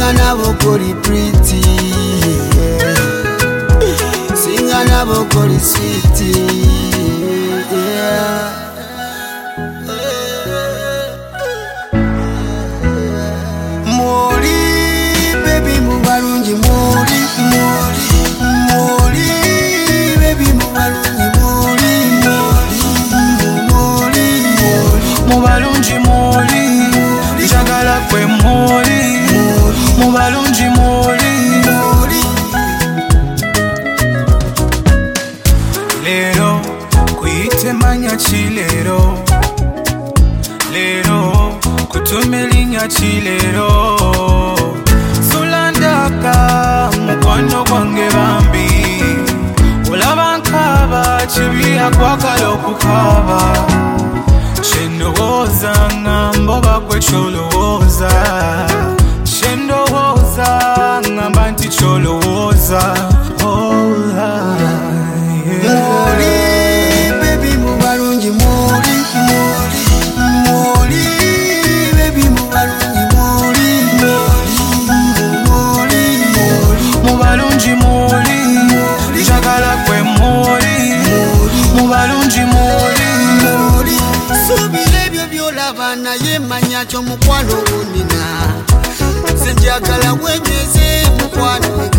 Singa nabo kuri pretty, singa nabo kuri sweet, Muri baby mubarungi muri baby mubarungi mubalungi muri njagala kwe muri mubalungi muri lero kuyite manya chilero lero kutumelinya chilero sulandaka mukwano kwange bambi ulabankaba chibiya kwakala okukaba Shendowoza ngambo bakwe cholowoza Shendowoza ngamba nti cholowoza Muri baby mubalungi muri baby mubalungi mubalungi muri njagala kwe muri mubalungi muri Subira ebyo byolaba naye manya kyo mukwano gunina Senjagala wenyeze mukwano